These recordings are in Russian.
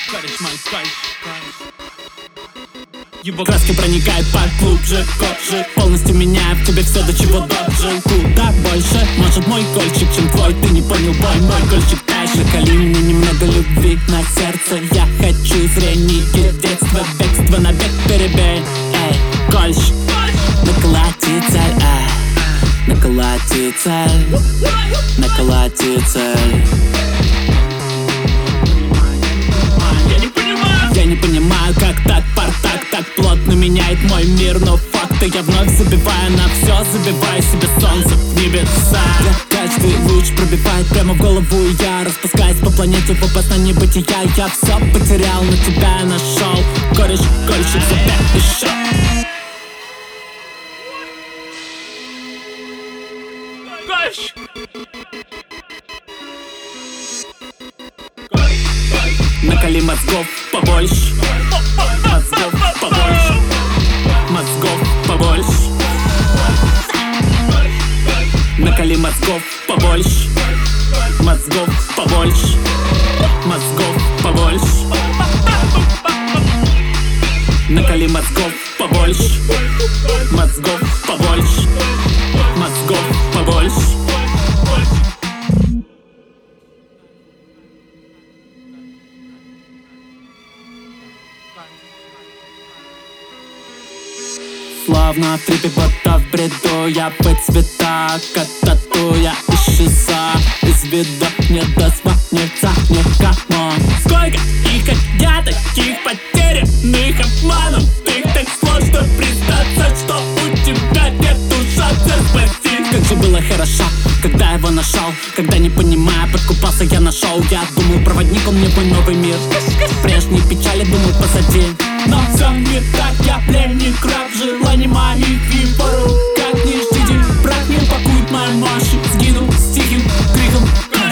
Его краски проникают поглубже, кожи полностью меняя в тебе все, до чего должен. Куда больше может мой кольчик, чем твой. Ты не понял, бой, мой кольчик дальше. Накали мне немного любви на сердце. Я хочу зрение детства, бегство на бег перебей. Эй, кольчик, наколоти цель, наколоти цель, наколоти цель. Я не понимаю, как так партак так плотно меняет мой мир. Но факты я вновь забиваю на все, забиваю себе солнце в небеса. Каждый луч пробивает прямо в голову, и я распускаюсь по планете в опасное небытия. Я все потерял, но тебя нашел. Кореш, кольчик, запятый. Накали мозгов побольше, мозгов побольше, мозгов побольше. Накали мозгов побольше, мозгов побольше, мозгов побольше. Накали мозгов побольше, мозгов побольше, мозгов побольше. Словно в трипе, будто в бреду. Я по цветах, как тату. Я исчезаю из вида, не дозвониться никому. Сколько их, как я, таких потерянных обманом. Их так сложно признаться, что у тебя нету шанса спасти. Как же было хорошо, когда его нашел. Когда не понимая, подкупался, я нашел. Я думал, проводник, он мне мой новый мир. Прежние печали, думал, позади. Но все не так, я пленник, раб желаний моих и пору. Как не ждите, брат не упакует мои мощи. Сгинул с тихим криком.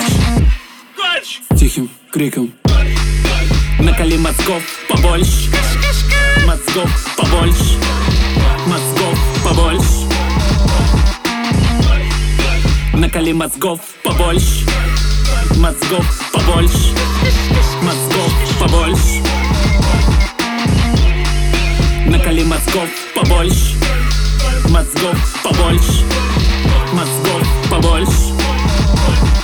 С тихим криком. Накали мозгов побольше, мозгов побольше, мозгов побольше. Накали мозгов побольше, мозгов побольше, мозгов побольше. Накали мозгов побольше, мозгов побольше, мозгов побольше.